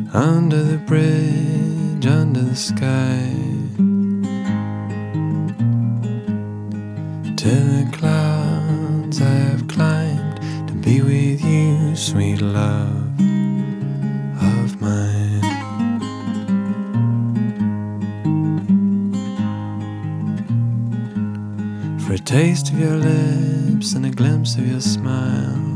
under the bridge, under the sky, to the clouds I have climbed to be with you, sweet love of mine. For a taste of your lips and a glimpse of your smile,